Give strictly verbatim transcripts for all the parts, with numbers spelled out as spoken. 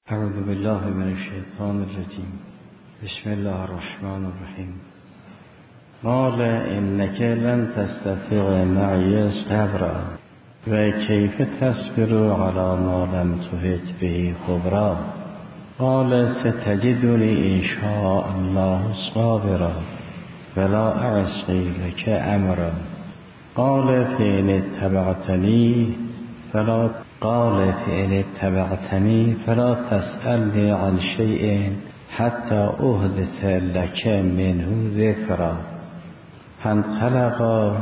اعوذ بالله من الشیطان الرجیم. بسم الله الرحمن الرحیم. قال انک لن تستطیع معی صبرا و کیف تصبر علی ما لم تحط به خبرا. قال ستجدنی ان شاء الله صابرا ولا اعصی لک امرا. قال فإن اتبعتنی فلا قال فإن اتبعتني فلا تسألني عن شيء حتى أحدث لك منه ذكرا. فانطلقا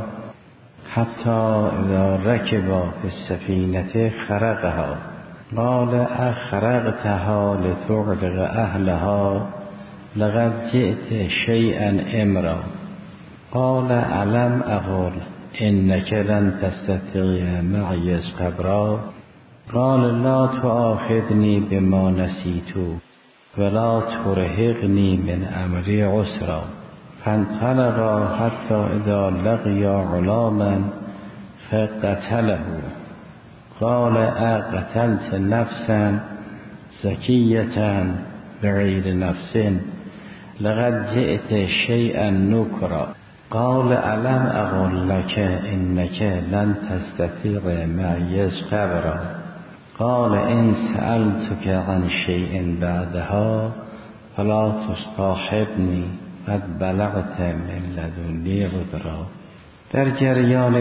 حتى إذا ركبا في السفينة خرقها. قال أخرقتها لتغرق أهلها لقد جئت شيئا إمرا. قال ألم أقل إنك لن تستطيع معي صبرا. قال لا تؤاخذني بما نسيت ولا ترهقني من أمري عسرا. فانطلقا حتى إذا لقيا غلاما فقتله. قال أقتلت نفسا زكية بغير نفس لقد جئت شيئا نكرا. قال ألم أقل لك إنك لن تستطيع معي صبرا. قال إن سألتك عن شيء بعدها فلا تصاحبنی قد بلغت من لدنی عذرا. در جریان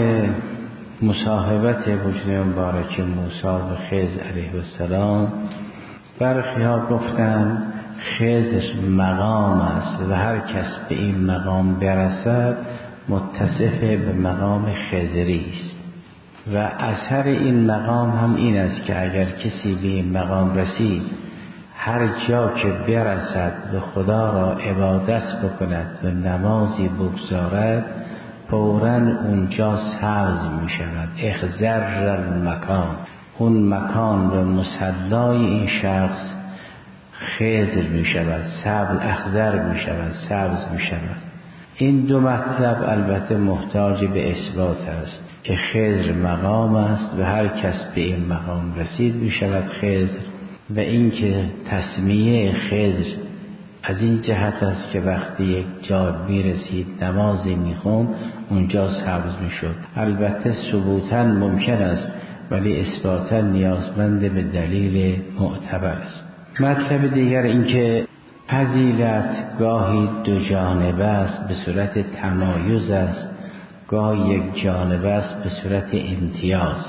مصاحبت وجود مبارک موسی و خضر علیه السلام، برخی ها گفتند خضر مقام است و هر کس به این مقام برسد متصف به مقام خضری است و اثر این مقام هم این است که اگر کسی به این مقام رسید هر جا که برسد به خدا را عبادت بکند و نمازی بگذارد فوراً اونجا سبز می شود. اخضر المکان، اون مکان و مصلای این شخص خضر می شود، سبز اخضر می شود، سبز می شود. این دو مطلب البته محتاج به اثبات است که خضر مقام است و هر کس به این مقام رسید می شود خضر، و این که تسمیه خضر از این جهت است که وقتی یک جا می رسید نمازی می خوند اونجا سبز می شد. البته ثبوتاً ممکن است ولی اثباتاً نیازمند به دلیل معتبر است. مطلب دیگر این که فضیلت گاهی دو جانبه است به صورت تمایز است، گاهی یک جانبه است به صورت امتیاز.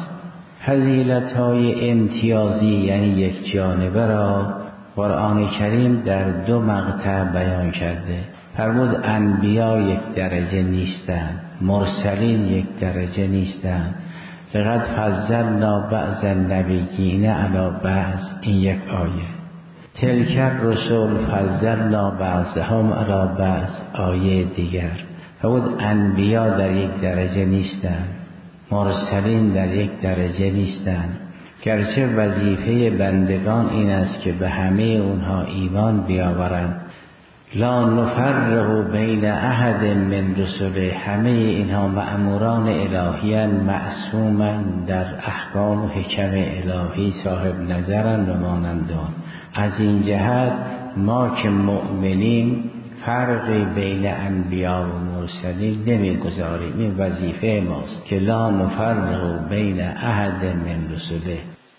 فضیلت های امتیازی یعنی یک جانبه را قرآن کریم در دو مقطع بیان کرده. فرمود انبیا یک درجه نیستند، مرسلین یک درجه نیستند. لقد فضلنا بعض النبیین علی بعض، این یک آیه. تلک الرسل فضلنا بعضهم علی بعض، آیه دیگر. فرمود انبیا در یک درجه نیستند، مرسلین در یک درجه نیستند، گرچه وظیفه بندگان این است که به همه اونها ایمان بیاورند. لا نفرق بین احد من رسله، همه اینها مأموران الهیان، معصومن، در احکام و حکم الهی صاحب نظرن و مانندان. از این جهت ما که مؤمنیم فرقی بین انبیا و مرسلین نمیگذاریم. این وظیفه ماست که لا نفرق بین احد من رسله.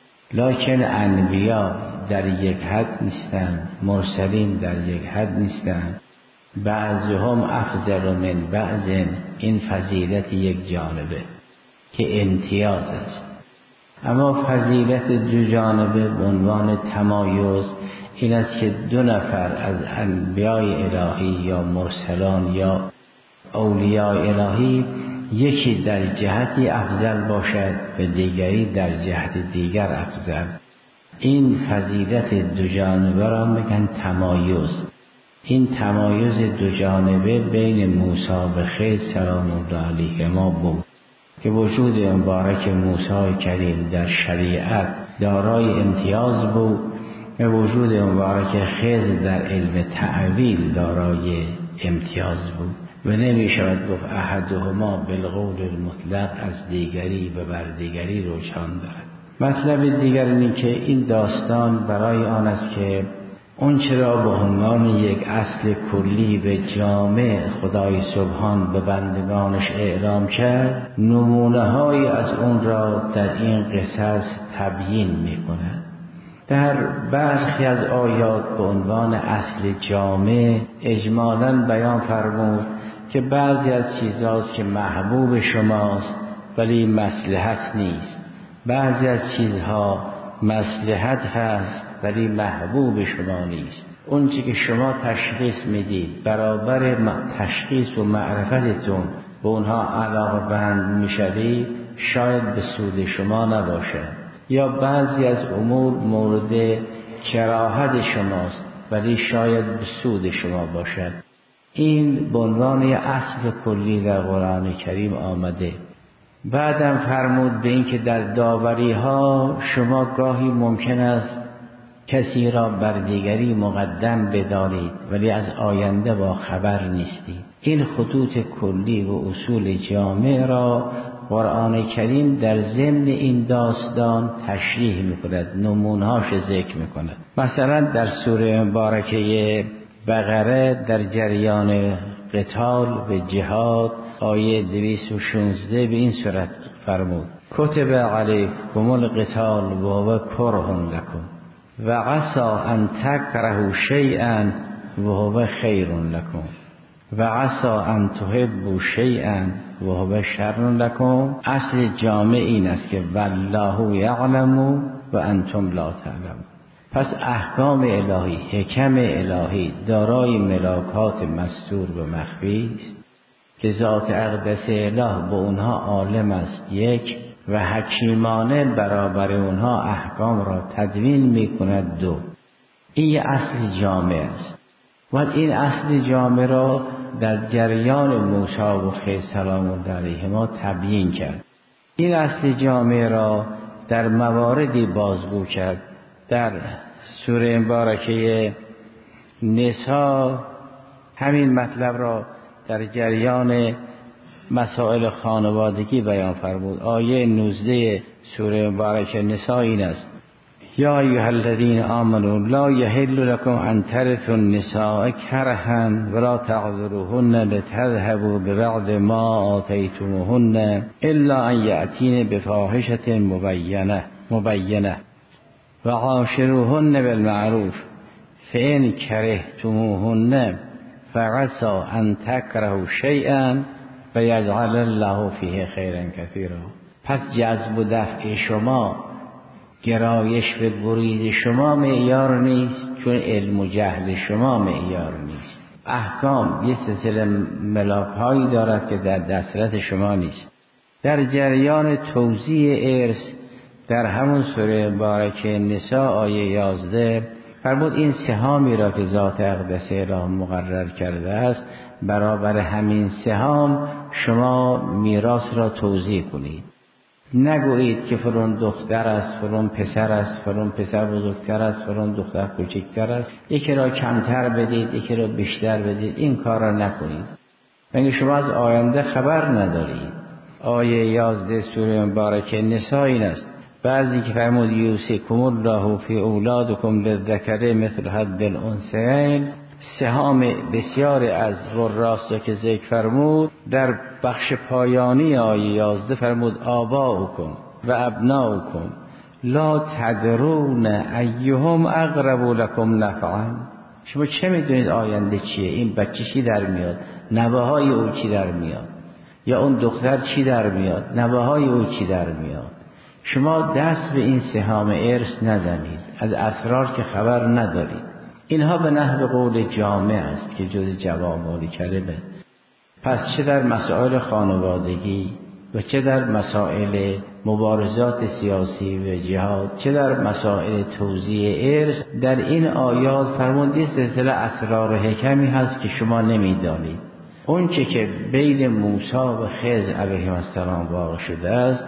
لکن انبیا در یک حد نیستند، مرسلین در یک حد نیستند. بعضهم افضل من بعض، این فضیلت یک جانبه که امتیاز است. اما فضیلت دو جانبه به عنوان تمایز این است که دو نفر از انبیای الهی یا مرسلان یا اولیاء الهی یکی در جهتی افضل باشد و دیگری در جهت دیگر افضل. این فضیلت دو جانبه را میگن تمایز. این تمایز دو جانبه بین موسی و خضر سلام الله علیهما بود که وجود مبارک موسی کریم در شریعت دارای امتیاز بود و وجود مبارک خضر در علم تعویل دارای امتیاز بود و نمی شود گفت احدهما بالقول المطلق از دیگری و بر دیگری روشان دارد. مطلب دیگر اینه که این داستان برای آن است که اون چرا به عنوان یک اصل کلی به جامع خدای سبحان به بندگانش اعلام کرد، نمونه های از اون را در این قصص تبیین میکنه. در برخی از آیات به عنوان اصل جامع اجمالاً بیان فرمود که بعضی از چیزهاست که محبوب شماست ولی مصلحت نیست، بعضی از چیزها مصلحت هست ولی محبوب شما نیست. اون چی که شما تشخیص میدید برابر تشخیص و معرفتتون به اونها علاقه‌مند میشوید، شاید به سود شما نباشه، یا بعضی از امور مورد کراهت شماست ولی شاید به سود شما باشد. این به عنوان اصل کلی در قرآن کریم آمده. بعدم فرمود به این که در داوری ها شما گاهی ممکن است کسی را بر دیگری مقدم بدارید ولی از آینده با خبر نیستید. این خطوط کلی و اصول جامع را قرآن کریم در ضمن این داستان تشریح میکند، نمونهاش ذکر میکند. مثلا در سوره مبارکه بقره در جریان قتال و جهاد آیه دویست و شانزده به این صورت فرمود: کتب علیکم القتال و هو کره لکم و عسى ان تکرهوا شیئا و هو خیر لکم و عسى ان تحبوا شیئا و هو شر لکم. اصل جامع این است که والله یعلم و انتم لا تعلمون. پس احکام الهی، حکم الهی دارای ملاکات مستور و مخفی است که ذات اقدس اله به اونها عالم است یک، و حکیمانه برابر اونها احکام را تدوین میکند دو. این اصل جامع است و این اصل جامع را در جریان موسی و خضر سلام الله علیهما تبیین کرد. این اصل جامع را در مواردی بازگو کرد. در سوره مبارکه نساء همین مطلب را در جریان مسائل خانوادگی بیان فرمود. آیه نوزده سوره مبارکه نساء این است: یا ایها الذین آمنوا لا یحل لكم ان ترثوا النساء کرها ولا تعذروهن لتذهبوا ببعض ما آتیتموهن الا ان یأتین بفاحشة مبینه مبینه و عاشروهن بالمعروف فإن کرهتموهن فعسى ان تکرهوا شیئا و یجعل الله فیه خیرا کثیرا. پس جذب و دفع شما، گرایش به گریز شما معیار نیست، چون علم و جهل شما معیار نیست. احکام یه سلسله ملاک‌هایی دارد که در دسترس شما نیست. در جریان توزیع ارث در همون سوره مبارکه نساء آیه یازده فرمود این سهامی را که ذات اقدس اله مقرر کرده است برابر همین سهام شما میراث را توزیع کنید. نگویید که فلان دختر است، فلان پسر است، فلان پسر بزرگتر است، فلان دختر کوچکتر است، یکی را کمتر بدید، یکی را بیشتر بدید. این کار را نکنید، یعنی شما از آینده خبر ندارید. آیه یازده سوره مبارکه نساء این است: بعضی که فرمود یوصیکم الله فی اولادکم للذکر مثل حظ الانثیین، سهام بسیار از وراثه که ذکر فرمود در بخش پایانی آیه یازده فرمود آباؤکم و ابناؤکم لا تدرون ایهم اقرب لکم نفعا. شما چه میدونید آینده چیه؟ این بچه چی در میاد؟ نوه‌های او چی در میاد؟ یا اون دختر چی در میاد؟ نوه‌های او چی در میاد؟ شما دست به این سهام ارث نزنید، از اسرار که خبر ندارید. اینها به نحو قول جامع است که جز جوامع کلمه. پس چه در مسائل خانوادگی و چه در مسائل مبارزات سیاسی و جهاد، چه در مسائل توزیع ارث، در این آیات فرموده سلسله اسرار و حکمی هست که شما نمیدانید. اون چه که بین موسی و خضر علیه السلام واقع شده است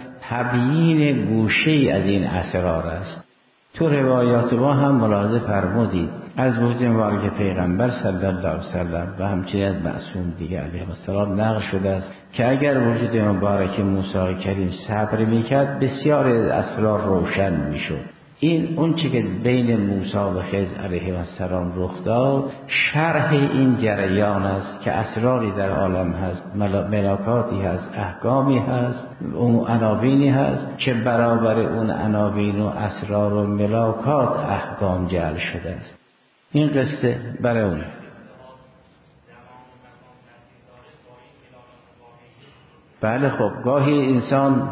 تبیین گوشه از این اسرار است. تو روایات ما هم ملاحظه فرمودید از وجود مبارک پیغمبر صلی الله علیه وسلم و همچنین از معصوم دیگه علیه السلام نقل شده است که اگر وجود مبارک موسی کریم صبر میکرد بسیار اسرار روشن میشد. این اون چی که بین موسی و خضر علیه السلام رخ داد شرح این جریان است که اسراری در عالم هست، ملاکاتی هست، احکامی هست، اون عناوینی هست که برابر اون عناوین و اسرار و ملاکات احکام جعل شده است. این قصه برای اونه. بله خب گاهی انسان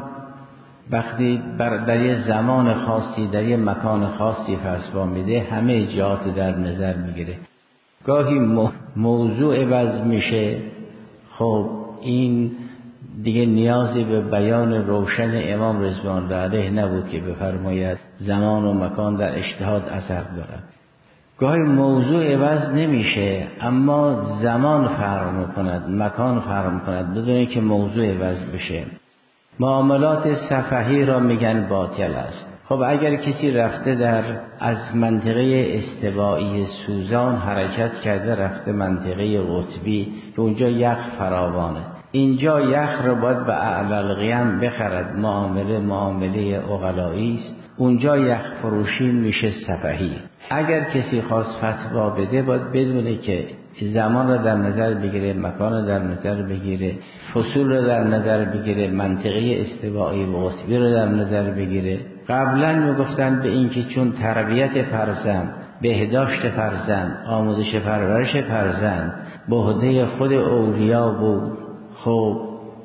وقتی در یه زمان خاصی در یه مکان خاصی فتوا میده همه جهات در نظر میگیره. گاهی موضوع عوض میشه. خب این دیگه نیازی به بیان روشن امام رضوان الله علیه نبود که بفرماید زمان و مکان در اجتهاد اثر دارد. گاهی موضوع عوض نمیشه اما زمان فرق میکند، مکان فرق میکند بدون که موضوع عوض بشه. معاملات سفهی را میگن باطل است. خب اگر کسی رفته در از منطقه استوایی سوزان حرکت کرده رفته منطقه قطبی که اونجا یخ فراوانه، اینجا یخ رو باید به اعلی القیم بخرد، معامله معامله عقلایی است، اونجا یخ فروشی میشه سفهی. اگر کسی خواست فتوا بده باید بدونه که زمان رو در نظر بگیره، مکان رو در نظر بگیره، فصول رو در نظر بگیره، منطقه استوایی و قطبی رو در نظر بگیره. قبلا میگفتن به این که چون تربیت فرزند، بهداشت فرزند، آموزش پرورش فرزند به عهده خود اولیا بود. خب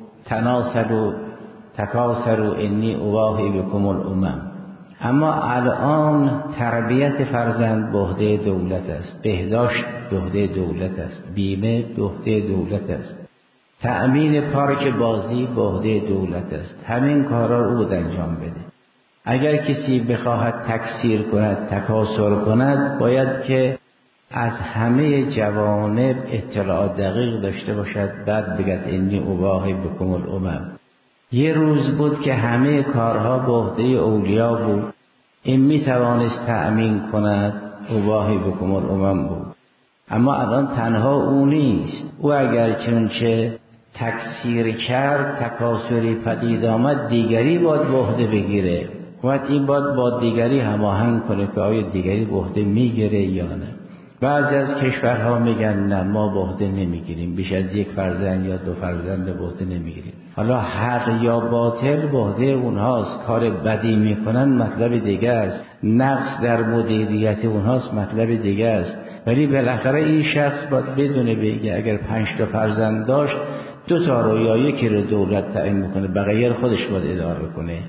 تناسلوا تکاسلوا انی اواهی بکم الامم. اما الان تربیت فرزند به عهده دولت است، بهداشت به عهده دولت است، بیمه به عهده دولت است، تأمین پارک بازی به عهده دولت است. همین کارا رو بود انجام بده. اگر کسی بخواهد تکثیر کند، تکاثر کند، باید که از همه جوانب اطلاعات دقیق داشته باشد، بعد بگد انی اواهی بکم الامم. یه روز بود که همه کارها به عهده اولیا بود، این می توانست تأمین کند، اواهی بکم الامم بود. اما الان تنها او نیست. او اگر چنانچه تکثیر کرد، تکاثری پدید آمد، دیگری باید به عهده بگیره. باید این باید با دیگری هماهنگ کنه که آیا دیگری به عهده میگیره یا نه. بعضی از کشورها میگن نه ما به عهده نمیگیریم، بیش از یک فرزند یا دو فرزند به عهده نمیگیریم. حالا حق یا باطل به عهده اونهاست. کار بدی میکنن مطلب دیگه است، نقص در مدیریت اونهاست مطلب دیگه است. ولی بالاخره این شخص باید بدونه بگه اگر پنج تا فرزند داشت دو تا رو یا یکی رو دولت تعیین میکنه، بقیه رو خودش باید اداره کنه.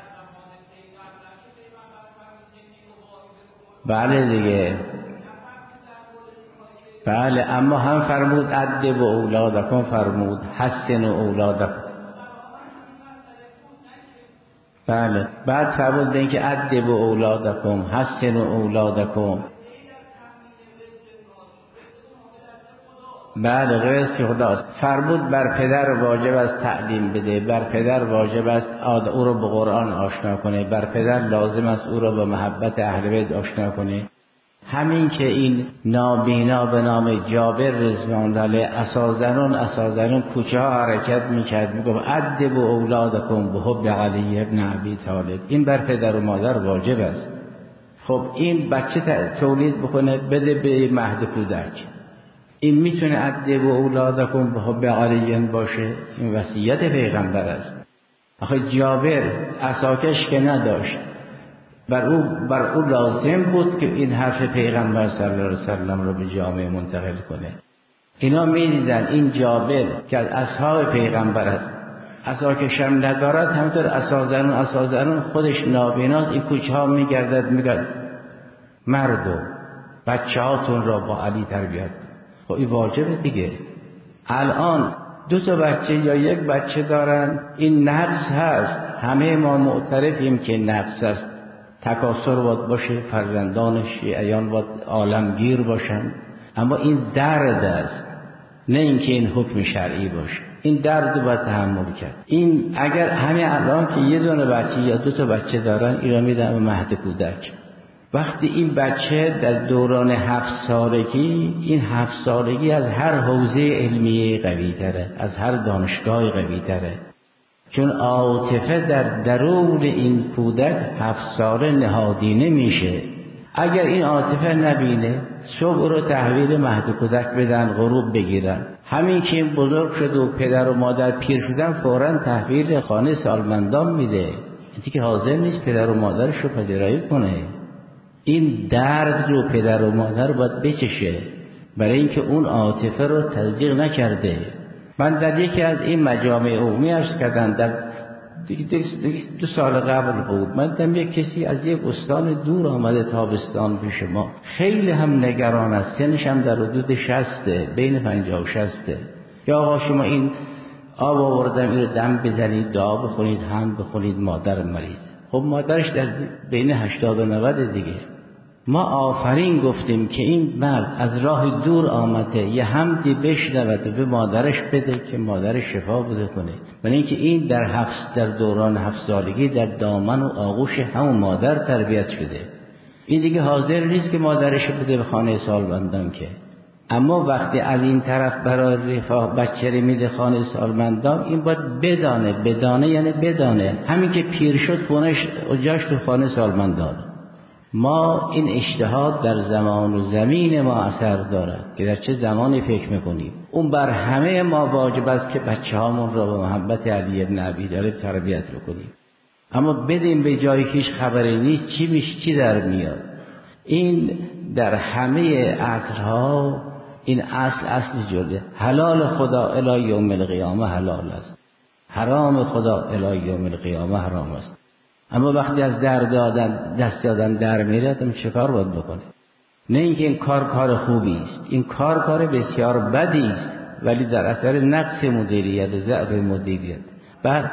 بله دیگه، بله. اما هم فرمود ادب اولادکم، فرمود حسن اولادکم. بله. بعد فرمود به این که ادب اولادکم حسن اولادکم. بله غیر خداست. فرمود بر پدر واجب است تعلیم بده، بر پدر واجب است او رو به قرآن آشنا کنه، بر پدر لازم است او رو به محبت اهل بیت آشنا کنه. همین که این نابینا به نام جابر رضوان الله علیه اسازنون اسازنون کوچه ها حرکت میکرد، میگفت ادب اولادکم به حب علی ابن ابی طالب. این بر پدر و مادر واجب است. خب این بچه تولید بکنه بده به مهد کودک، این میتونه ادب اولادکم به حب علی باشه؟ این وصیت پیغمبر است. آخه جابر عصاکش که نداشت، بر او بر او لازم بود که این حرف پیغمبر صلی الله علیه وسلم رو به جامعه منتقل کنه. اینا میدیدن این جابر که از اصحاب پیغمبر است، عصاکش هم ندارد، همینطور اسازنون اسازنون خودش نابیناست، این کوچه ها میگردد میگرد مردم بچه هاتون را با علی تربیت کن. خب این واجبه دیگه. الان دو تا بچه یا یک بچه دارن، این نقص هست، همه ما معترفیم که نقص است. تکاثر باید باشه، فرزندان شیعیان باید عالمگیر باشن، اما این درد است، نه اینکه این حکم شرعی باشه. این درد باید تحمل کرد. این اگر همه الان که یه دونه بچه یا دو تا بچه دارن، اینا میدن به مهد کودک. وقتی این بچه در دوران هفت سالگی، این هفت سالگی از هر حوزه علمیه قوی تره، از هر دانشگاه قوی تره، چون عاطفه در درون این کودک هفت ساله نهادینه میشه. اگر این عاطفه نبینه، صبح رو تحویل مهد کودک بدن، غروب بگیرن، همین که این بزرگ شد و پدر و مادر پیر شدن فوراً تحویل خانه سالمندان میده، اینی که حاضر نیست پدر و مادرش رو پذیرایی کنه. این درد رو پدر و مادر باید بچشه، برای اینکه اون عاطفه رو تصدیق نکرده. من در یکی از این مجامع عمومی عرض کردم، در دیگه دیگه دو سال قبل بود، من دیدم یک کسی از یک استان دور آمده تابستان پیش ما، خیلی هم نگران است، سنش هم در حدود شصته، بین پنجاه و شصته. یا آقا شما این آب آوردم این رو دم بزنید، دعا بخونید، هم بخونید، مادر مریض. خب مادرش در بین هشتاد و نود دیگه. ما آفرین گفتیم که این مرد از راه دور آمده، یه حمدی بشنود و به مادرش بده که مادرش شفا بده کنه. من اینکه این در هفت در دوران هفت سالگی در دامن و آغوش همون مادر تربیت شده، این دیگه حاضر نیست که مادرش بده به خانه سالمندان که. اما وقتی از این طرف برای رفاه بچه رو میده خانه سالمندان، این باید بدانه، بدانه یعنی بدانه همین که پیر شد خونش جاش تو خانه سالمندان. ما این اجتهاد در زمان و زمین ما اثر دارد که در چه زمانی فکر میکنیم. اون بر همه ما واجب است که بچه هامون را به محبت علی ابن ابی طالب تربیت بکنیم. اما بدیم به جایی که هیچ خبری نیست چی میشه چی در میاد. این در همه عصرها این اصل اصل جلده. حلال خدا الی یوم القیامه حلال است، حرام خدا الی یوم القیامه حرام است. اما وقتی از در دادن دست دادن در میره، تم چه کار باید بکنه؟ نه اینکه این کار کار خوبی است، این کار کار بسیار بدی است، ولی در اثر نقص مدیریت، ضعف مدیریت. بعد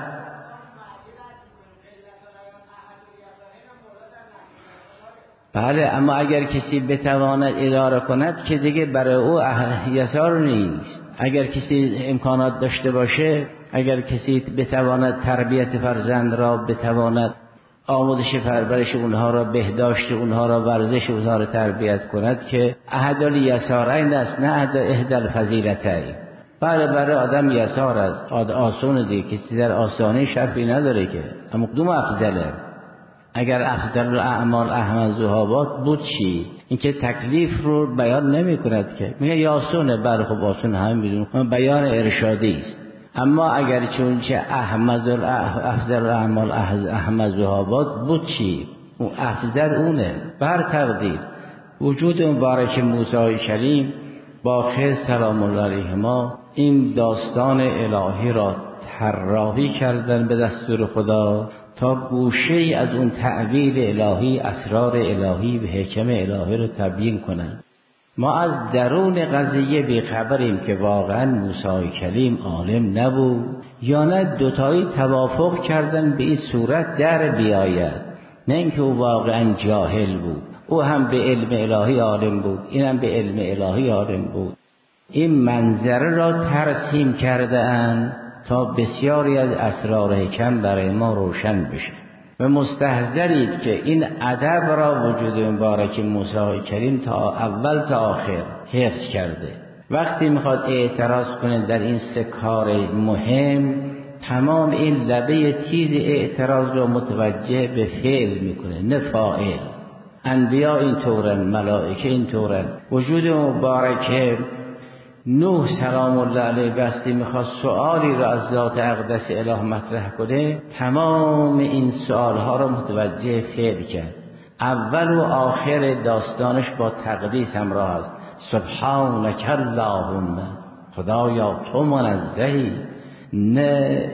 بله، اما اگر کسی بتواند اداره کند که دیگه برای او یسار نیست. اگر کسی امکانات داشته باشه، اگر کسی بتواند تربیت فرزند را، بتواند آموزش پرورش اونها را، بهداشت اونها را، ورزش اونها را تربیت کند، که احد الیسارین است نه احد الفضیلتین. بله برای آدم یسار است، آسون دیگه، کسی در آسانی شرفی نداره که. اما کدوم افضله؟ اگر افضل الاعمال احمدها بود چی؟ این که تکلیف رو بیان نمی کند که میگه یاسونه. بله خب آسون هم میدون، بیان ارشادی است. اما اگر چون چه احمد افضل الاعمال احمدها بود چی؟ اون افضل اونه. بر تقدیر وجود مبارک موسی کریم با خضر سلام الله علیهما این داستان الهی را طراحی کردن به دستور خدا تا گوشه ای از اون تعبیر الهی، اسرار الهی و حکم الهی رو تبیین کنن. ما از درون قضیه بیخبریم که واقعا موسی کلیم عالم نبود یا نه دوتایی توافق کردن به این صورت در بیاید، نه اینکه او واقعا جاهل بود. او هم به علم الهی عالم بود، اینم به علم الهی عالم بود. این منظره را ترسیم کرده اند تا بسیاری از اسرار حکم برای ما روشن بشه. و مستحضرید که این ادب را وجود مبارک موسی کریم تا اول تا آخر حفظ کرده. وقتی میخواد اعتراض کنه در این سه کار مهم، تمام این لبه تیز اعتراض را متوجه به فعل میکنه نه فاعل. انبیا این طورن، ملائکه این طورن. وجود مبارک نوح سلام الله علیه وقتی میخواد سؤالی را از ذات اقدس اله مطرح کنه، تمام این سؤالها را متوجه فعل کرد. اول و آخر داستانش با تقدیس همراه است. سبحانک اللهم، خدایا تو منزهی، نه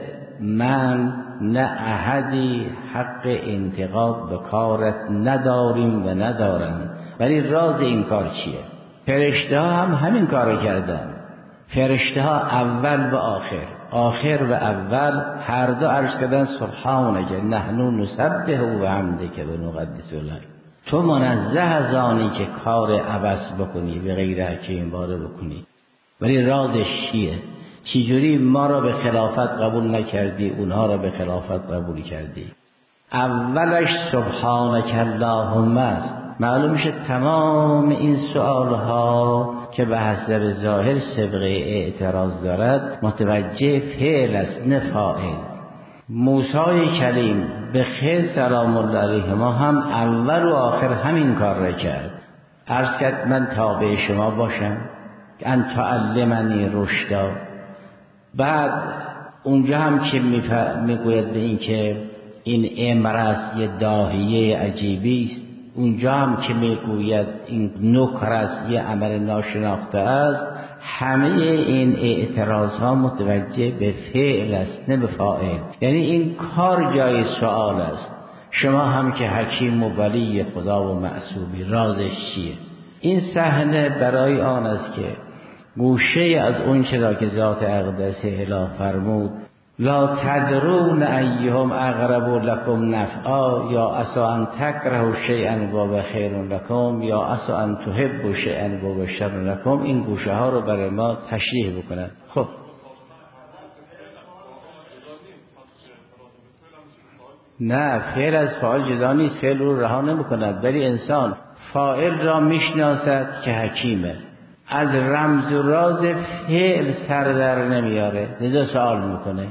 من نه احدی حق انتقاد به کارت نداریم و ندارم. ولی راز این کار چیه؟ فرشته ها هم همین کار کردن. فرشته ها اول و آخر، آخر و اول هر دو عرض کردن سبحانک نحن نسبح و حمدک و نقدس لک. تو منزه از آنی که کار عبث بکنی، به غیر حکیم باره بکنی. ولی رازش چیه؟ چجوری ما را به خلافت قبول نکردی، اونها را به خلافت قبول کردی؟ اولش سبحانک اللهم است، معلوم میشه تمام این سوالها که به حسب ظاهر سبقه اعتراض دارد متوجه فعل است نه فاعل. موسی کلیم به خیر سلام الله علیه ما هم اول و آخر همین کار را کرد. عرض کرد من تابع شما باشم ان تعلمنی رشدا. بعد اونجا هم که میگوید به این که این امر است یه داهیه عجیبی است، اونجا هم که میگوید این نکر است یه امر ناشناخته است، همه این اعتراض ها متوجه به فعل است نه به فاعل. یعنی این کار جای سوال است. شما هم که حکیم و ولی خدا و معصومی رازش چیه؟ این صحنه برای آن است که گوشه از اون چرا که ذات اقدس اله فرمود لا تدرون ایهم اقرب لکم نفعا یا عسى ان تکرهوا شیئا و خیر لکم یا عسى ان تحبوا شیئا و شر لکم. این گوشه ها رو برای ما تشریح بکنن. خب نه، فعل از فاعل جدا نیست، فعل رو رها نمی‌کند، ولی انسان فاعل را میشناسد که حکیمه، از رمز و راز فعل سر در نمیاره، لذا سوال میکنه.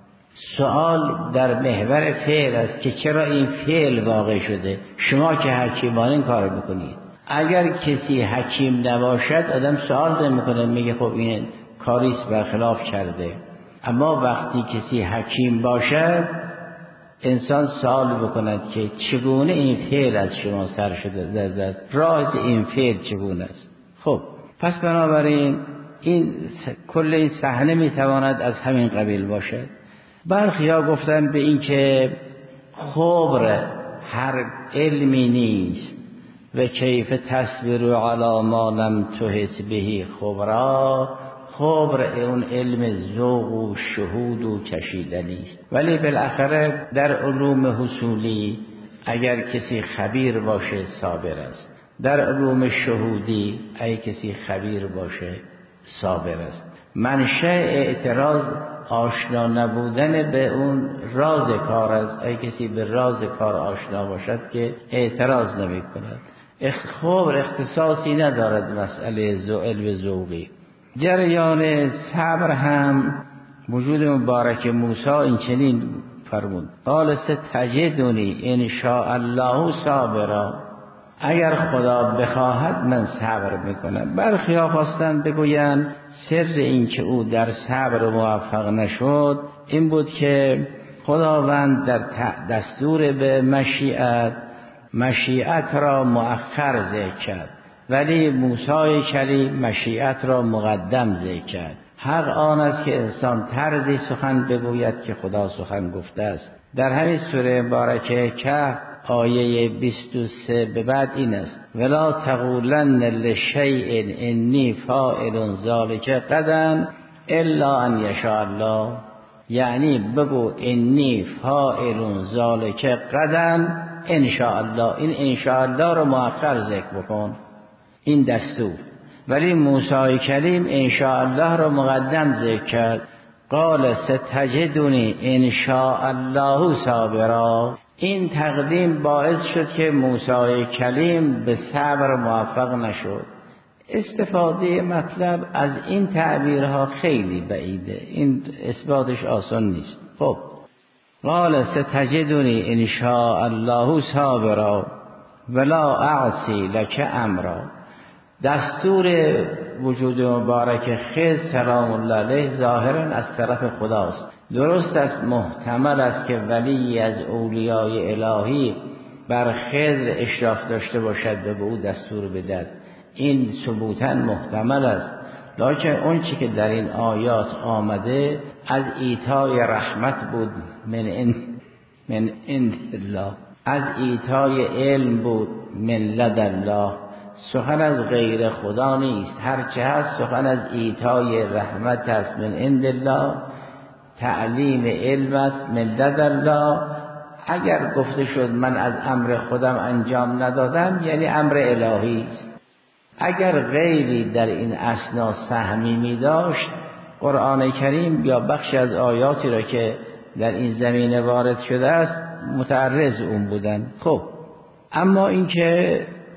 سوال در محور فعل است که چرا این فعل واقع شده، شما که حکیمان این کار میکنید. اگر کسی حکیم نباشد آدم سوال نمیکنه، میگه خب این کاریست برخلاف کرده. اما وقتی کسی حکیم باشد انسان سوال بکند که چگونه این فعل از شما سر شده است، راز این فعل چگونه است. خب پس بنابراین این کل این صحنه میتواند از همین قبیل باشد. برخیا گفتن به این که خبر هر علمی نیست و کیف تصبر علی ما لم تحس به خبرا. خبر اون علم ذوق و شهود و چشیدنی است، ولی بالاخره در علوم حصولی اگر کسی خبیر باشه صابر است، در علوم شهودی اگر کسی خبیر باشه صابر است. منشأ اعتراض آشنا نبودن به اون راز کار است. اگر کسی به راز کار آشنا باشد که اعتراض نمی کند. خبر اختصاصی ندارد مسئله علم ذوقی. جریان صبر هم وجود مبارک موسی این چنین فرمود قال ستجدنی ان شاء الله صابرا. اگر خدا بخواهد من صبر میکنم. برخیا خواستند بگویند سر این که او در صبر موفق نشد این بود که خداوند در دستور به مشیت مشیت را مؤخر ذکر کرد، ولی موسی کلیم مشیت را مقدم ذکر کرد. حق آن است که انسان طرزی سخن بگوید که خدا سخن گفته است. در همین سوره مبارکه که آیه بیست و سه به بعد این است ولا تقولن لشیء انی فاعل ذلک غدا الا ان یشاء الله. یعنی بگو انی فاعل ذلک غدا ان شاء الله. این ان شاء الله رو مؤخر ذکر بکن، این دستور. ولی موسی کلیم ان شاء الله رو مقدم ذکر کرد. قال ستجدنی ان شاء الله صابرا. این تقدیم باعث شد که موسی کلیم به صبر موفق نشد. استفاده مطلب از این تعبیرها خیلی بعیده، این اثباتش آسان نیست. خب قال ستجدنی ان شاء الله صابرا ولا اعصی لک امرا. دستور وجود مبارک خضر سلام الله علیه ظاهرا از طرف خداست. درست است، محتمل است که ولی از اولیای الهی بر خضر اشراف داشته باشد و به او دستور بدهد، این ثبوتا محتمل است. لکن اون چی که در این آیات آمده از ایتای رحمت بود من ان من عند الله، از ایتای علم بود من لد الله. سخن از غیر خدا نیست، هرچه هست سخن از ایتای رحمت است من عند الله، تعلیم علم است من لد الله. اگر گفته شد من از امر خودم انجام ندادم یعنی امر الهی است. اگر غیری در این اثنا سهمی می داشت قرآن کریم یا بخشی از آیاتی را که در این زمینه وارد شده است متعرض اون بودن. خب اما اینکه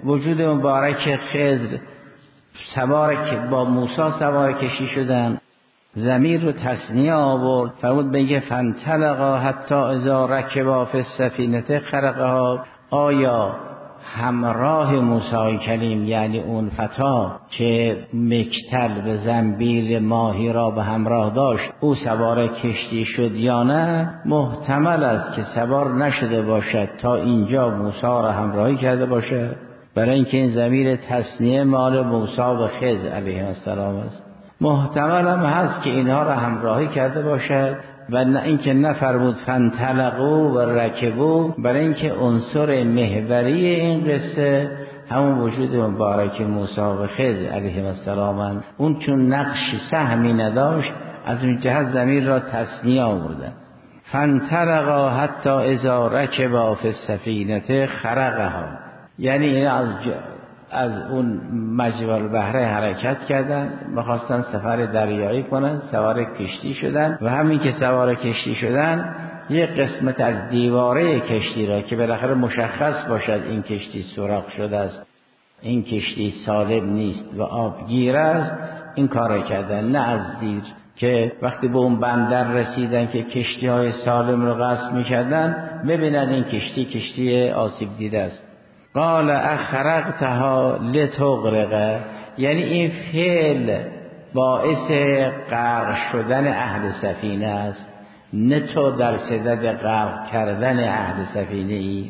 وجود مبارک خضر سوار با موسی سوار کشتی شدن، ضمیر رو تثنیه آورد، فرمود بگه فانطلقا حتی اذا رکبا فی السفینه خرقها. آیا همراه موسی کلیم یعنی اون فتا که مکتل به زنبیل ماهی را به همراه داشت او سوار کشتی شد یا نه؟ محتمل است که سوار نشده باشد تا اینجا موسی را همراهی کرده باشد، برای اینکه این ضمیر تثنیه مال موسی و خضر علیه السلام است. محتمل هم هست که اینها را همراهی کرده باشد و نه اینکه نفرمود فانطلقوا و رکبوا، برای اینکه عنصر محوری این قصه همون وجود مبارک موسی و خضر علیه السلام. اون چون نقش سهمی نداشت از این جهت ضمیر را تثنیه آورده. فانطلقا حتی اذا رکبا فی السفینه خرقها، یعنی این از ج... از اون مجرى البحر حرکت کردن، می‌خواستن سفر دریایی کنن، سوار کشتی شدن و همین که سوار کشتی شدن یک قسمت از دیواره کشتی را که بالاخره مشخص باشد این کشتی سوراخ شده است، این کشتی سالم نیست و آبگیر است، این کار کردن. نه از زیر که وقتی به اون بندر رسیدن که کشتی های سالم رو غصب می‌کردن ببینن این کشتی کشتی آسیب دیده است. قال اخرقتها لتغرق، یعنی این فعل باعث غرق شدن اهل سفینه است، نه تو در صدد غرق کردن اهل سفینه ای.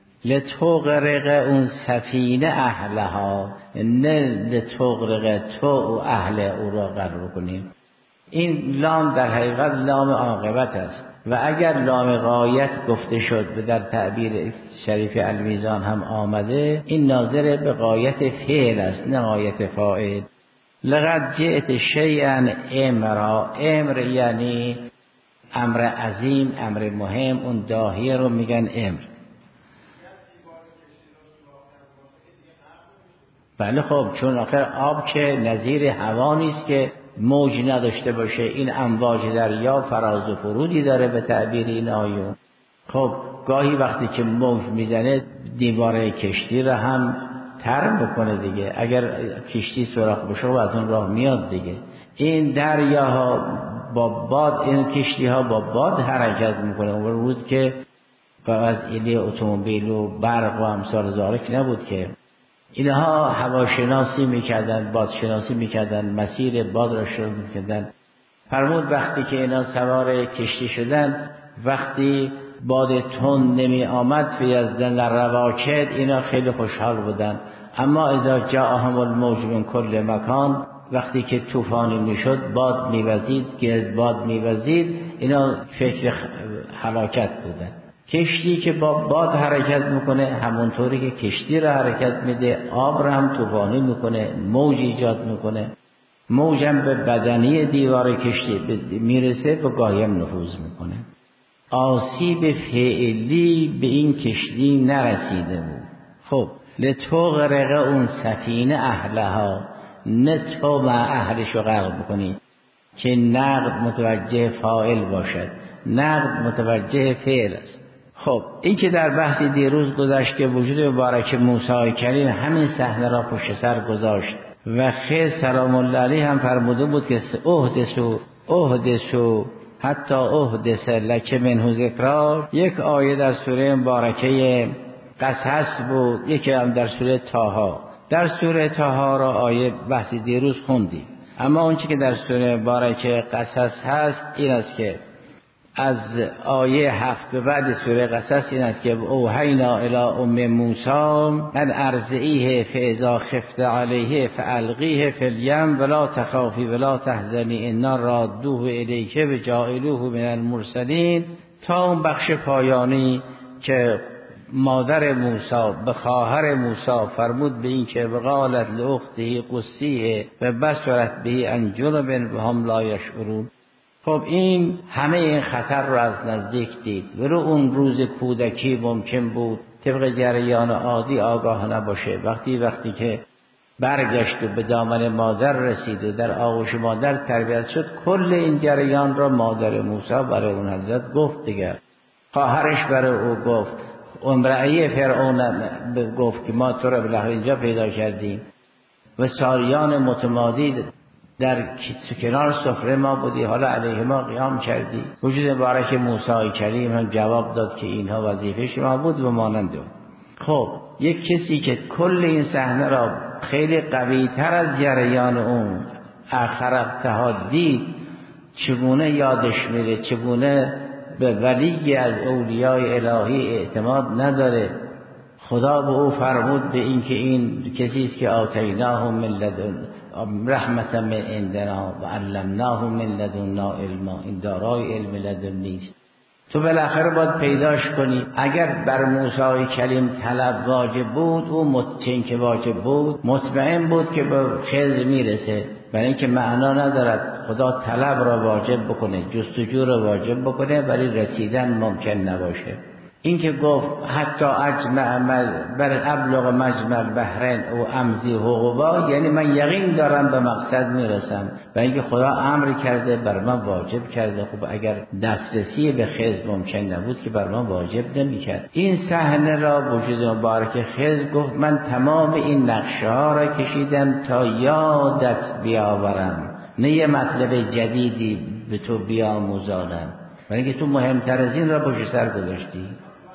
لتغرق اون سفینه اهلها، نه لتغرق تو و اهل او را غرق کنیم. این لام در حقیقت لام عاقبت است و اگر لام غایت گفته شد و در تعبیر شریف المیزان هم آمده، این ناظر به غایت فعل است نه غایت فاعل. لقد جئت شیئا امرا، امر یعنی امر عظیم، امر مهم، اون داهیه رو میگن امر. بله خب چون آخر آب که نظیر هوا نیست که موج نداشته باشه، این امواج دریا فراز و فرودی داره به تعبیر این آیون. خب گاهی وقتی که موج میزنه دیواره کشتی را هم تر میکنه دیگه، اگر کشتی سوراخ بشه و از اون راه میاد دیگه. این دریاها با باد، این کشتی ها با باد حرکت میکنه. اون روز که وسیله اتومبیل و برق و امثال ذالک نبود که اینها هواشناسی میکردن، بادشناسی میکردن، مسیر باد را شروع میکردن. فرمود وقتی که اینا سوار کشتی شدن، وقتی باد تند نمی آمد فی ازدن رواکد، اینا خیلی خوشحال بودن. اما اذا جاءهم الموج من کل مکان، وقتی که طوفانی میشد، باد میوزید، گرد باد میوزید، اینا فکر هلاکت بودن. کشتی که با باد حرکت میکنه همونطوری که کشتی را حرکت میده، آب را هم طوفانی میکنه، موج ایجاد میکنه. موجم به بدنی دیوار کشتی میرسه و گاهی هم نفوذ میکنه. آسیب فعلی به این کشتی نرسیده بود. خب لتغرق اون سفینه اهلها، نه تو مع اهلشو غرق بکنی که نقد متوجه فاعل باشد، نقد متوجه فعل است. خب این که در بحث دیروز گذشت که وجود مبارک موسی کلیم همین صحنه را پشت سر گذاشت و خضر سلام الله علیه هم فرموده بود که احدثوا احدثوا حتی احدث لک منه ذکرا. یک آیه در سوره مبارکه قصص بود، یکی هم در سوره طه. در سوره طه را آیه بحث دیروز خوندیم، اما اون چیزی که در سوره مبارکه قصص هست این است که از آیه هفت به بعد سوره قصص این است که اوحینا الی ام موسی ان ارضعیه فاذا خفت علیه فالقیه فی الیم ولا تخافی ولا تحزنی انا رادوه الیک و جاعلوه من المرسلین، تا اون بخش پایانی که مادر موسی به خواهر موسی فرمود به این که وقالت لاخته قصیه و بصرت به عن جنب و هم لا یشعرون. خب این همه این خطر رو از نزدیک دید. ولو اون روز کودکی ممکن بود طبق جریان عادی آگاه نباشه، وقتی وقتی که برگشت و به دامن مادر رسید و در آغوش مادر تربیت شد، کل این جریان را مادر موسی برای اون حضرت گفت دیگر، خواهرش برای او گفت. امرأه فرعون گفت که ما تو را بالاخره اینجا پیدا کردیم و ساریان متمادی در کنار سفره ما بودی، حالا علیه ما قیام کردی. وجود مبارک موسی کریم هم جواب داد که اینها وظیفه شما بود و مانند اون. خب یک کسی که کل این صحنه را خیلی قوی تر از جریان اون اخرقتها دید، چگونه یادش میره، چگونه به ولی از اولیای الهی اعتماد نداره. خدا به او فرمود به این که این کسی است که آتیناه من لدن رحمت من عندنا و علمناه من لدنا علما، این دارای علم لدن نیست، تو بالاخره باید پیداش کنی. اگر بر موسی کلیم طلب واجب بود، او مطمئن که واجب بود مطمئن بود که به خضر میرسه، برای اینکه معنا ندارد خدا طلب را واجب بکنه، جستجو را واجب بکنه ولی رسیدن ممکن نباشه. این که گفت حتی اجمع بر ابلغ مجمع البحرین او امضی حقوقا، یعنی من یقین دارم به مقصد میرسم، برای اینکه خدا امر کرده بر من واجب کرده. خب اگر دسترسی به خضر ممکن نبود که بر من واجب نمیکرد. این صحنه را وجود مبارک خضر گفت من تمام این نقشه ها را کشیدم تا یادت بیاورم، نه یه مطلب جدیدی به تو بیاموزانم، برای اینکه تو مهمتر از این را پشت سر گذاشتی.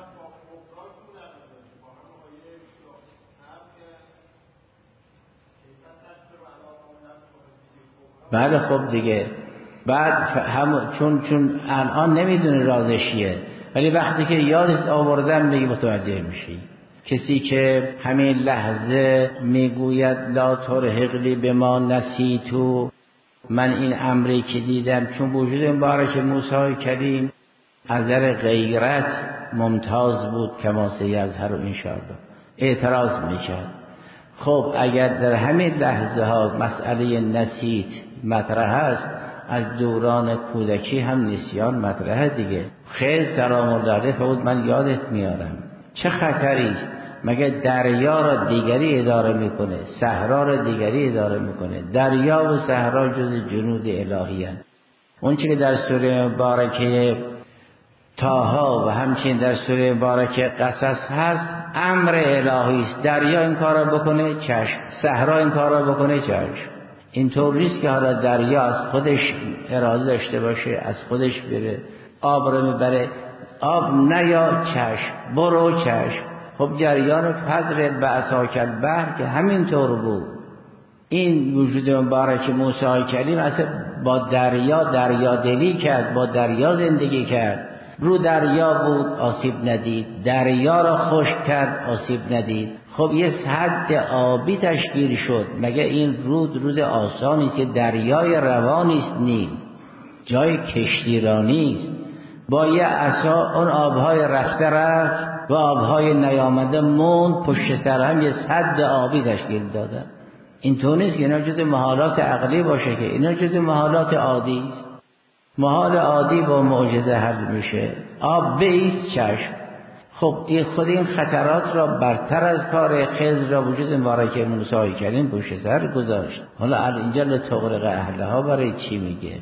بله خب دیگه بعد هم چون چون الان نمیدونه رازشیه، ولی وقتی که یادت آوردم دیگه متوجه میشی. کسی که همین لحظه میگوید لا ترهقنی بما نسیتو، من این امری که دیدم، چون وجود مبارک موسی کریم از نظر غیرت ممتاز بود کما سیظهر انشاءالله، اعتراض میکرد. خب اگر در همین لحظه ها مسئله نسیت مطرح است، از دوران کودکی هم نسیان مطرح دیگه. خیلی سلام الله علیه فرمود من یادت میارم. چه خطری است؟ مگه دریا را دیگری اداره میکنه، صحرا را دیگری اداره میکنه؟ دریا و صحرا جز جنود الهی هستند. اون چیزی که در سوره مبارکه طه و همچنین در سوره مبارکه قصص هست امر الهی است. دریا این کارا بکنه چشم، صحرا این کارا بکنه چشم. اینطور نیست که حالا دریا از خودش اراده داشته باشه، از خودش بره آب رو میبره، آب نیا چشم، برو چشم. خب جریان فضل بعثاک البحر که همینطور بود. این وجود مبارک موسی کلیم اصلا با دریا دریا دلی کرد، با دریا زندگی کرد. رو دریا بود آسیب ندید، دریا را خشک کرد آسیب ندید. خب یه حد آبی تشکیل شد. مگه این رود رود آسانی است که دریای روانی است؟ نیل جای کشتیرانی است. با یه عصا اون آبهای رفته رفت و آبهای نیامده موند، پشت سر هم یه سد آبی تشکیل دادن. این طور نیست که اینا جز محالات عقلی باشه، که اینا جز محالات عادی است. محال عادی با معجزه حل میشه. آب بیست چشم. خب این خود این خطرات را برتر از کار خضر را وجود مبارک موسی کریم پشت سر گذاشت. حالا اینجا لتغرق اهلها برای چی میگه؟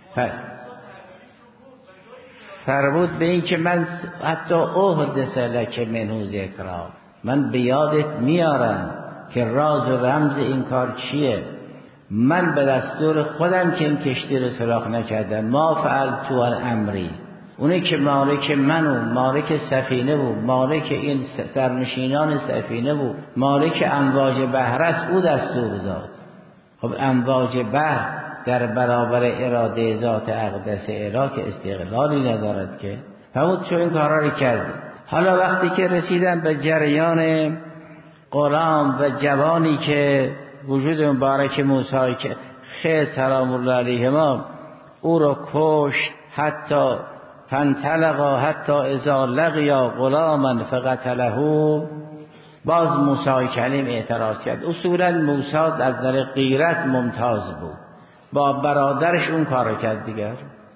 فرمود به این که من حتی احدث لک منه ذکرا، من به یادت میارم که راز و رمز این کار چیه. من به دستور خودم که این کشتی رو سراغ نکردم. ما فعلت عن امری، اونی که مالک من و مالک سفینه بود، مالک این سرنشینان سفینه بود، مالک امواج بحر است، او دستور داد. خب امواج بحر در برابر اراده ذات اقدس الهی که استقلالی ندارد که. فرمود چون این کارا رو کرد. حالا وقتی که رسیدن به جریان غلام و جوانی که وجود مبارک موسی که خیر سلام الله علیهما او را کشت، حتی فانطلقا حتی اذا لقیا غلاما فقتله، باز موسی کلیم اعتراض کرد. اصولا موسی از نظر غیرت ممتاز بود، با برادرش اون کارو کرد دیگر.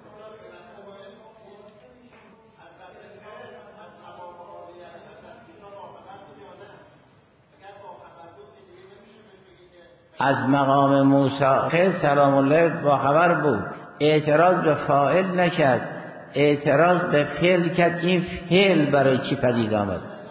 از مقام موسی خیر سلام الله با خبر بود، اعتراض به فاعل نکرد، اعتراض به فعل کرد. این فعل برای چی پدید آمد؟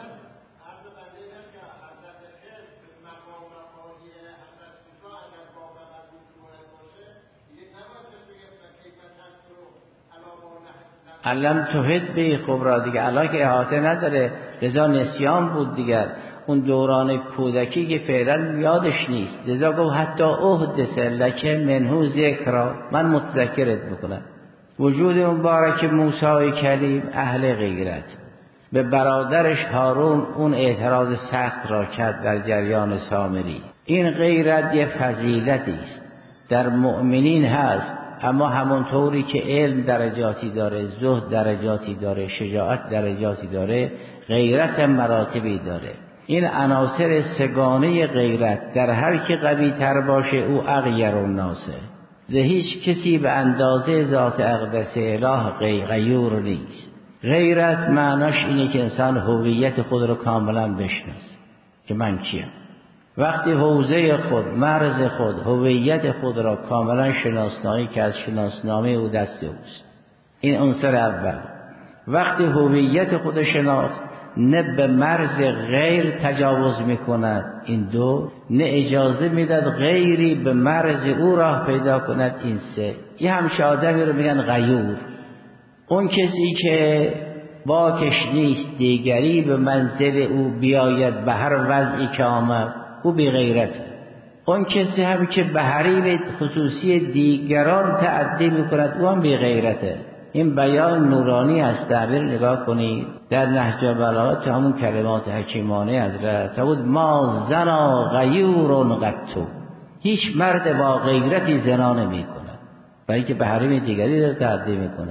علم توحید به کبرا دیگه، الان که احاطه نداره، لذا نسیان بود دیگر. اون دوران کودکی که فعلا یادش نیست، لذا گفت حتی احدث لک منه ذکرا، من متذکرت بکنم. وجود مبارک موسی کلیم اهل غیرت، به برادرش هارون اون اعتراض سخت را کرد در جریان سامری. این غیرت یه فضیلتی است در مؤمنین هست، اما همونطوری که علم درجاتی داره، زهد درجاتی داره، شجاعت درجاتی داره، غیرت مراتبی داره. این عناصر سگانه غیرت در هر کی قوی تر باشه او اغیر الناس، ده هیچ کسی به اندازه ذات اقدس اله غیور نیست. غیرت معناش اینه که انسان هویت خود رو کاملا بشناسه که من کیم. وقتی حوزه خود، مرز خود، هویت خود را کاملا شناسایی که از شناسنامه او دست اوست، این عنصر اول. وقتی هویت خود شناخت، نه به مرز غیر تجاوز میکند، این دو، نه اجازه میداد غیری به مرز او راه پیدا کند، این سه. این همشه آدمی رو میگن غیور. اون کسی که باکش نیست دیگری به منزل او بیاید به هر وضعی که آمد، او بی غیرته. اون کسی هم که به حریم خصوصی دیگران تعدی میکند، او هم بی غیرته. این بیان نورانی است. تعبیر نگاه کنید در نهج البلاغه، تو همون کلمات حکیمانه حضرت بود ما زنا غیور قطو، هیچ مرد با غیرتی زنا نمی کند، برای که به حریم دیگری داره تعدی میکنه.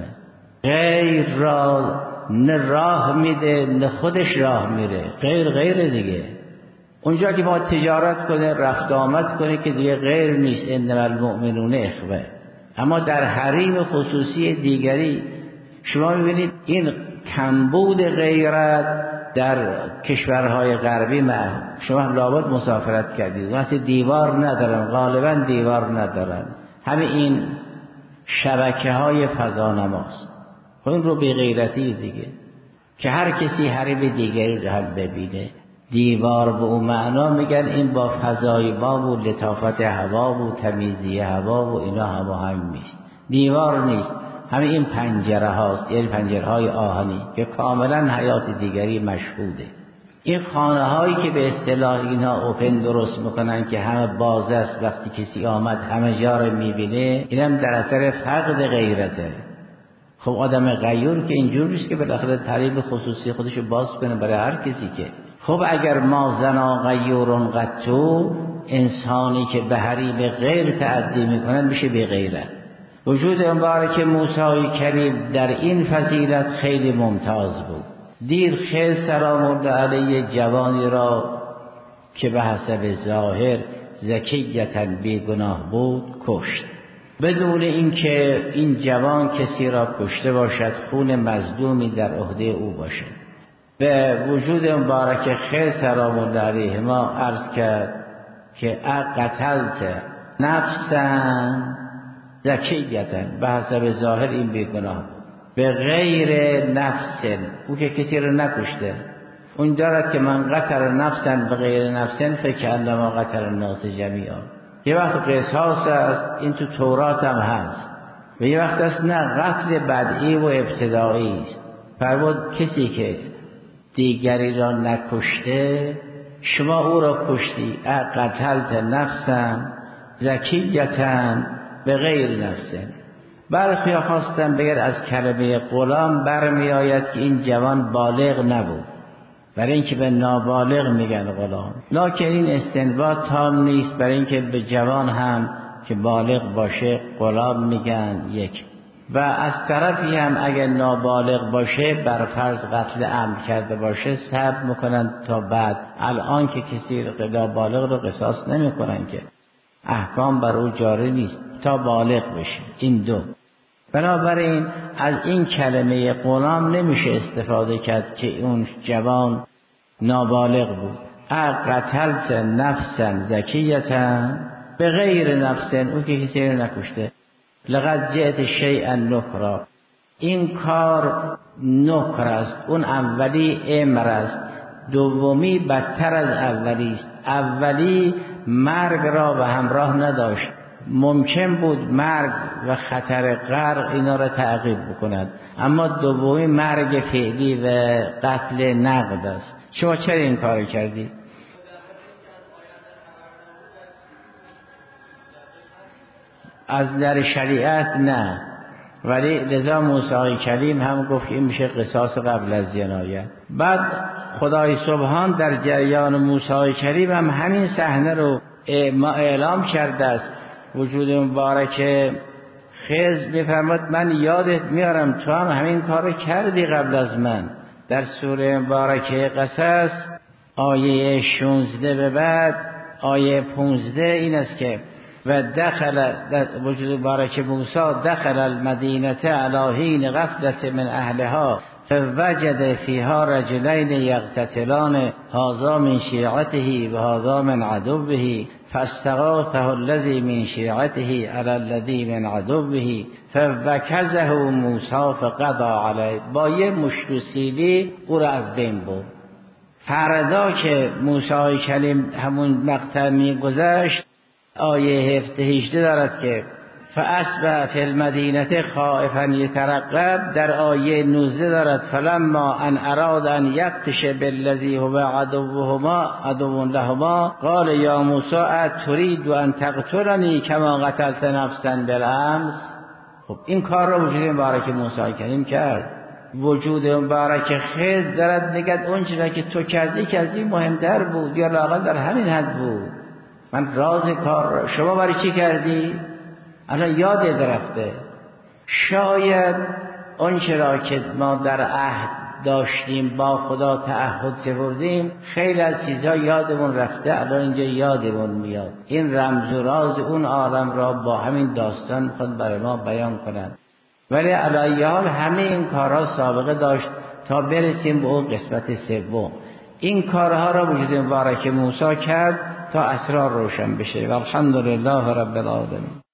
غیر را نه راه میده نه خودش راه میره، غیر غیر دیگه. اونجا که با تجارت کنه، رفت آمد کنه، که دیگه غیر نیست، انما المؤمنون اخوه. اما در حریم خصوصی دیگری شما میبینید این کمبود غیرت در کشورهای غربی. ما شما لابد مسافرت کردید، مثل دیوار ندارن، غالبا دیوار ندارن، همه این شبکه های فضانماست. خب این رو بی غیرتی دیگه، که هر کسی حریم دیگری رو هم ببینه. دیوار به اون معنا میگن این با فضای با و لطافت هوا و تمیزی هوا و اینا هماهنگ نیست، دیوار نیست، همین این پنجره هاست، یعنی پنجره های آهنی که کاملا حیات دیگری مشهوده. این خانه هایی که به اصطلاح اینها اوپن درست میکنن که همه باز است، وقتی کسی آمد همه جا رو میبینه، اینم در اثر فقد غیرته. خب آدم غیور که اینجور نیست که بالاخره تعریف خصوصی خودشو باز کنه برای هر کسی که. خب اگر ما زنا غیور قطو، انسانی که به حریم غیر تعدی میکنن میشه بی غیرت. وجود مبارک موسی کریم در این فضیلت خیلی ممتاز بود. دیر خیل سلام الله علیه جوانی را که به حسب ظاهر زکیتا بیگناه بود کشت، بدون اینکه این جوان کسی را کشته باشد، خون مظلومی در عهده او باشد. به وجود مبارک خیر سلام الله علیه ما عرض کرد که اقتلت نفسا زکیتا، به حسب ظاهر این بیگناه به غیر نفس، او که کسی رو نکشته. اون دارد که من قتل نفسا به غیر نفس فکر انما قتل الناس جمیعا. یه وقت قصاص است، این تو تورات هم هست، و یه وقت است نه، قتل بدئی و ابتدایی است. فرمود کسی که دیگری را نکشته، شما او را کشتی. قتلت نفسا زکیتا به غیر نفس. برخی خواستن بگر از کلمه غلام برمی آید که این جوان بالغ نبود، برای اینکه به نابالغ میگن غلام، لکن این استنباط تام نیست، برای اینکه به جوان هم که بالغ باشه غلام میگن یک. و از طرفی هم اگر نابالغ باشه، بر فرض قتل عمد کرده باشه، صبر میکنن تا بعد. الان که کسی نابالغ رو قصاص نمیکنن که احکام بر او جاری نیست تا بالغ بشه. این دو. بنابراین از این کلمه غلام نمیشه استفاده کرد که اون جوان نابالغ بود. قتلت نفسا زکیتا به غیر نفس، او که کسی رو نکشته. لقد جئت شیئا نکرا، این کار نکر است. اون اولی امر است، دومی بدتر از اولی است. اولی مرگ را به همراه نداشت، ممکن بود مرگ و خطر غرق اینا را تعقیب بکند، اما دومی مرگ فعلی و قتل نقد است. شما چرا این کار کردی؟ از در شریعت نه، ولی لذا موسی کلیم هم گفت این میشه قصاص قبل از جنایت. بعد خدای سبحان در جریان موسی کلیم هم همین صحنه رو اعلام کرده است. وجود مبارک خضر میفرماد من یادت میارم تو هم همین کارو کردی قبل از من. در سوره مبارکه قصص آیه شانزده به بعد آیه پانزده این است که و دخل وجود مبارک موسی دخل المدینه علی حین غفلة من اهلها فوجد فیها رجلین یقتتلان هذا من شیعته و هذا من عدوه فاستغاثه الذی من شیعته علی الذی من عدوه فوکزه موسی فقضى علیه. با یه مشت و سیلی او را از بین برد. فردا که موسی کلیم همون مقطع میگذشت آیه هفده هجده دارد که فاصبح فی المدینه خائفا یترقب. در آیه نوزده دارد فلما ان اراد ان یبطش بالذی هو عدوهما عدو لهما قال یا موسی اتريد ان تقتلنی کما قتلت نفسا بالامس. خب این کار را وجود مبارک موسی کلیم کرد. وجود مبارک خضر دارد نگد اون چیزی که تو کردی که از این مهمتر بود یا لااقل در همین حد بود. من راز کار شما برای چی کردی؟ الان یاد درفته. شاید اون چرا که ما در عهد داشتیم با خدا تعهد سپردیم خیلی از چیزها یادمون رفته، الان اینجا یادمون میاد. این رمز و راز اون عالم را با همین داستان خود برای ما بیان کنند. ولی علی حال همه این کارها سابقه داشت تا برسیم به اون قسمت سوم. این کارها را وجود مبارک موسی کرد تا اسرار روشن بشه. و الحمدلله رب العالمین.